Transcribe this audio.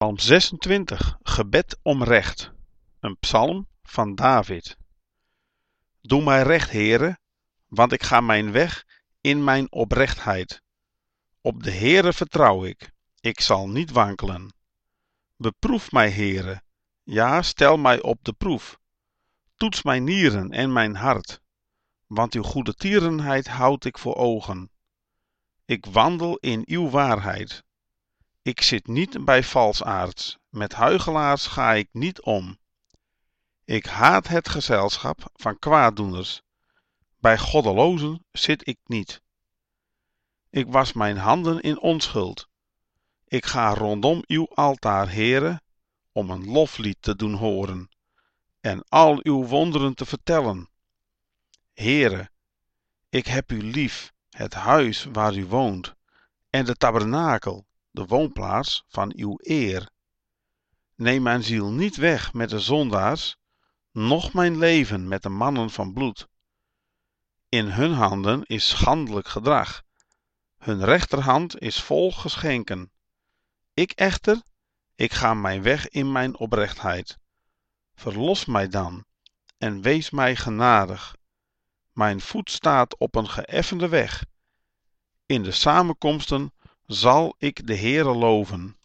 Psalm 26, gebed om recht. Een psalm van David. Doe mij recht, Heere, want ik ga mijn weg in mijn oprechtheid. Op de Heere vertrouw ik zal niet wankelen. Beproef mij, Heere, ja, stel mij op de proef. Toets mijn nieren en mijn hart, want uw goede tierenheid houd ik voor ogen. Ik wandel in uw waarheid. Ik zit niet bij valsaards, met huichelaars ga ik niet om. Ik haat het gezelschap van kwaaddoeners. Bij goddelozen zit ik niet. Ik was mijn handen in onschuld. Ik ga rondom uw altaar, Heere, om een loflied te doen horen en al uw wonderen te vertellen. Heere, ik heb u lief, het huis waar u woont, en de tabernakel, de woonplaats van uw eer. Neem mijn ziel niet weg met de zondaars, noch mijn leven met de mannen van bloed. In hun handen is schandelijk gedrag, hun rechterhand is vol geschenken. Ik echter, ik ga mijn weg in mijn oprechtheid. Verlos mij dan en wees mij genadig. Mijn voet staat op een geëffende weg. In de samenkomsten zal ik de Heere loven.